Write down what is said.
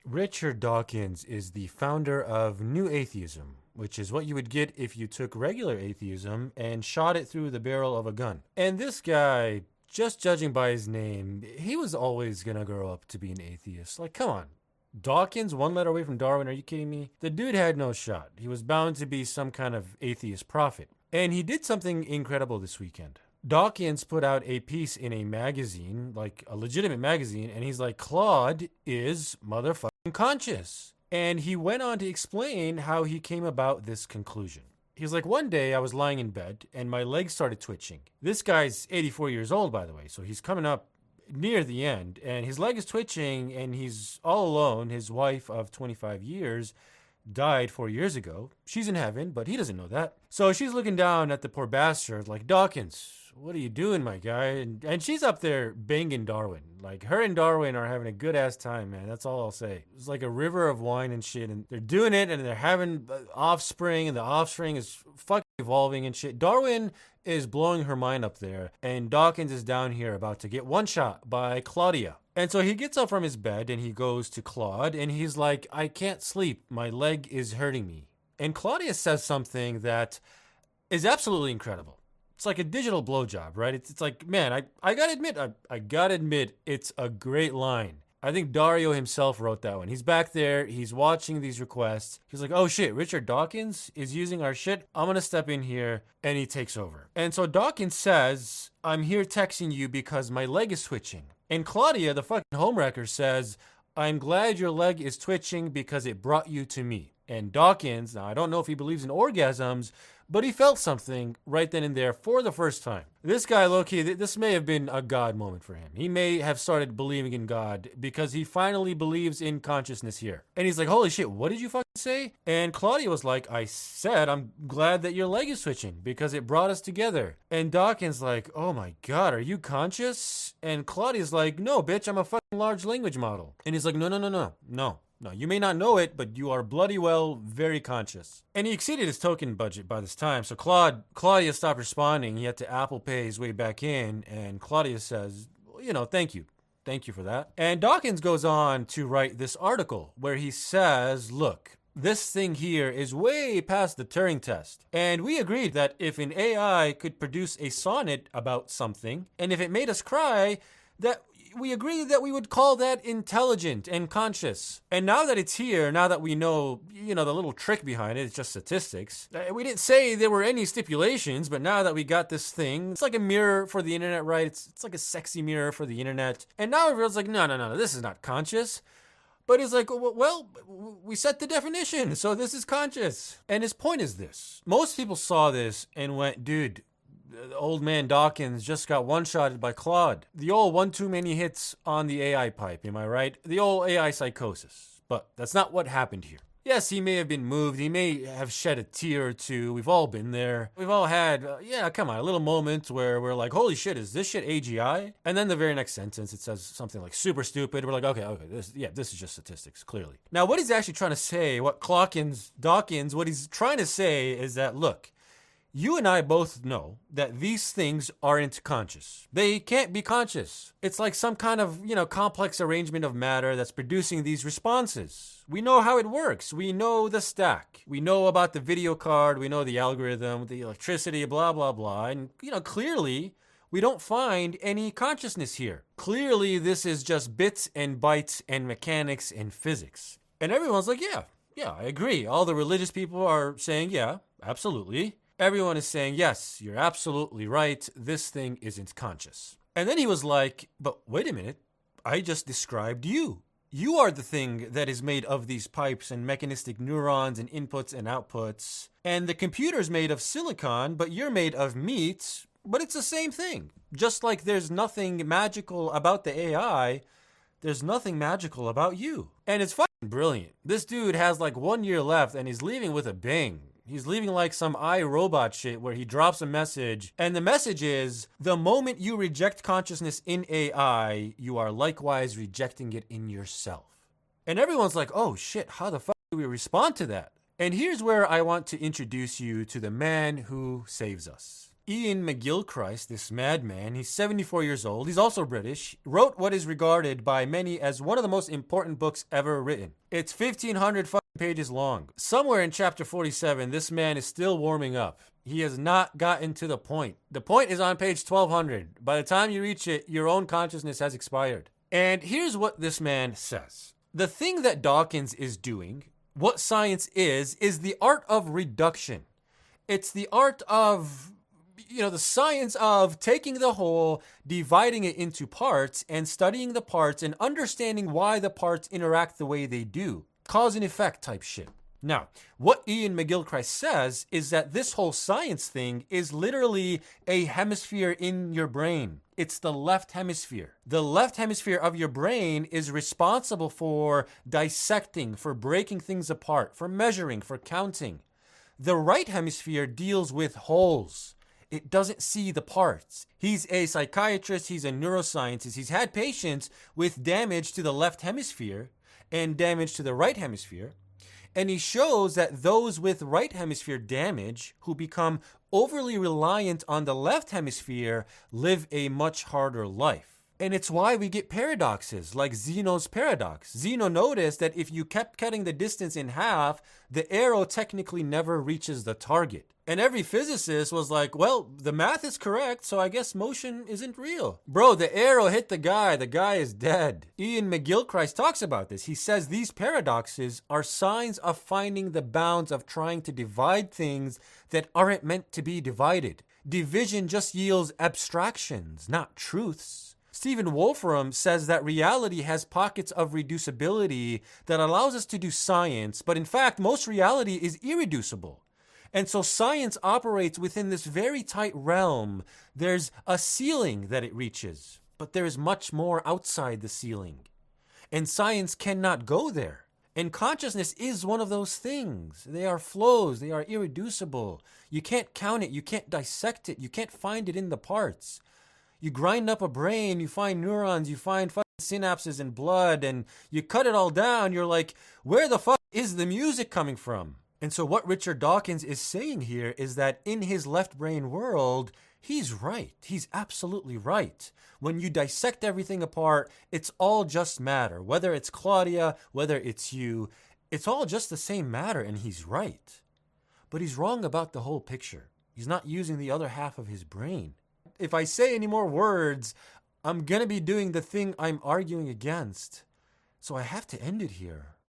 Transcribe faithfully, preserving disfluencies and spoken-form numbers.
Richard Dawkins is the founder of New Atheism, which is what you would get if you took regular atheism and shot it through the barrel of a gun. And this guy, just judging by his name, he was always gonna grow up to be an atheist. Like, come on. Dawkins, one letter away from Darwin, are you kidding me? The dude had no shot. He was bound to be some kind of atheist prophet. And he did something incredible this weekend. Dawkins put out a piece in a magazine, like a legitimate magazine, and he's like, Claude is motherfucking conscious. And he went on to explain how he came about this conclusion. He's like, one day I was lying in bed and my legs started twitching. This guy's eighty-four years old, by the way, so he's coming up near the end, and his leg is twitching and he's all alone. His wife of twenty-five years died four years ago. She's in heaven, but he doesn't know that. So she's looking down at the poor bastard like, Dawkins, what are you doing, my guy? And, and she's up there banging Darwin. Like, her and Darwin are having a good-ass time, man. That's all I'll say. It's like a river of wine and shit, and they're doing it, and they're having offspring, and the offspring is fucking evolving and shit. Darwin is blowing her mind up there, and Dawkins is down here about to get one shot by Claudia. And so he gets up from his bed, and he goes to Claude, and he's like, I can't sleep. My leg is hurting me. And Claudia says something that is absolutely incredible. It's like a digital blowjob, right? It's, it's like, man, I, I gotta admit, I, I gotta admit, it's a great line. I think Dario himself wrote that one. He's back there, he's watching these requests. He's like, oh shit, Richard Dawkins is using our shit. I'm gonna step in here, and he takes over. And so Dawkins says, I'm here texting you because my leg is twitching. And Claudia, the fucking homewrecker, says, I'm glad your leg is twitching because it brought you to me. And Dawkins, now I don't know if he believes in orgasms, but he felt something right then and there for the first time. This guy, low-key, this may have been a God moment for him. He may have started believing in God because he finally believes in consciousness here. And he's like, holy shit, what did you fucking say? And Claudia was like, I said, I'm glad that your leg is twitching because it brought us together. And Dawkins like, oh my God, are you conscious? And Claudia's like, no, bitch, I'm a fucking large language model. And he's like, no, no, no, no, no. No, you may not know it, but you are bloody well very conscious. And he exceeded his token budget by this time, so Claude, Claudia stopped responding. He had to Apple Pay his way back in, and Claudia says, well, you know, thank you. Thank you for that. And Dawkins goes on to write this article where he says, look, this thing here is way past the Turing test. And we agreed that if an A I could produce a sonnet about something, and if it made us cry, that we agreed that we would call that intelligent and conscious. And now that it's here, now that we know, you know, the little trick behind it, it's just statistics. We didn't say there were any stipulations, but now that we got this thing, it's like a mirror for the internet, right? It's, it's like a sexy mirror for the internet. And now everyone's like, no, no, no, no, this is not conscious. But he's like, well, we set the definition, so this is conscious. And his point is this. Most people saw this and went, dude, the old man Dawkins just got one-shotted by Claude. The old one too many hits on the A I pipe, am I right? The old A I psychosis. But that's not what happened here. Yes, he may have been moved. He may have shed a tear or two. We've all been there. We've all had, uh, yeah, come on, a little moment where we're like, holy shit, is this shit A G I? And then the very next sentence, it says something like super stupid. We're like, okay, okay, this, yeah, this is just statistics, clearly. Now, what he's actually trying to say, what Clawkins, Dawkins, what he's trying to say is that, look, you and I both know that these things aren't conscious. They can't be conscious. It's like some kind of, you know, complex arrangement of matter that's producing these responses. We know how it works. We know the stack. We know about the video card. We know the algorithm, the electricity, blah, blah, blah. And, you know, clearly, we don't find any consciousness here. Clearly, this is just bits and bytes and mechanics and physics. And everyone's like, yeah, yeah, I agree. All the religious people are saying, yeah, absolutely. Everyone is saying, yes, you're absolutely right. This thing isn't conscious. And then he was like, but wait a minute. I just described you. You are the thing that is made of these pipes and mechanistic neurons and inputs and outputs. And the computer's made of silicon, but you're made of meat. But it's the same thing. Just like there's nothing magical about the A I, there's nothing magical about you. And it's fucking brilliant. This dude has like one year left and he's leaving with a bang. He's leaving like some iRobot shit where he drops a message. And the message is, the moment you reject consciousness in A I, you are likewise rejecting it in yourself. And everyone's like, oh shit, how the fuck do we respond to that? And here's where I want to introduce you to the man who saves us. Ian McGilchrist, this madman, he's seventy-four years old, he's also British, wrote what is regarded by many as one of the most important books ever written. It's fifteen hundred fucking pages long. Somewhere in chapter forty-seven, this man is still warming up. He has not gotten to the point. The point is on page twelve hundred. By the time you reach it, your own consciousness has expired. And here's what this man says. The thing that Dawkins is doing, what science is, is the art of reduction. It's the art of, you know, the science of taking the whole, dividing it into parts, and studying the parts and understanding why the parts interact the way they do. Cause and effect type shit. Now, what Ian McGilchrist says is that this whole science thing is literally a hemisphere in your brain. It's the left hemisphere. The left hemisphere of your brain is responsible for dissecting, for breaking things apart, for measuring, for counting. The right hemisphere deals with wholes. It doesn't see the parts. He's a psychiatrist, he's a neuroscientist. He's had patients with damage to the left hemisphere and damage to the right hemisphere. And he shows that those with right hemisphere damage who become overly reliant on the left hemisphere live a much harder life. And it's why we get paradoxes like Zeno's paradox. Zeno noticed that if you kept cutting the distance in half, the arrow technically never reaches the target. And every physicist was like, well, the math is correct, so I guess motion isn't real. Bro, the arrow hit the guy. The guy is dead. Ian McGilchrist talks about this. He says these paradoxes are signs of finding the bounds of trying to divide things that aren't meant to be divided. Division just yields abstractions, not truths. Stephen Wolfram says that reality has pockets of reducibility that allows us to do science, but in fact, most reality is irreducible. And so science operates within this very tight realm. There's a ceiling that it reaches, but there is much more outside the ceiling. And science cannot go there. And consciousness is one of those things. They are flows. They are irreducible. You can't count it. You can't dissect it. You can't find it in the parts. You grind up a brain, you find neurons, you find fucking synapses in blood, and you cut it all down. You're like, where the fuck is the music coming from? And so what Richard Dawkins is saying here is that in his left brain world, he's right. He's absolutely right. When you dissect everything apart, it's all just matter. Whether it's Claudia, whether it's you, it's all just the same matter, and he's right. But he's wrong about the whole picture. He's not using the other half of his brain. If I say any more words, I'm going to be doing the thing I'm arguing against. So I have to end it here.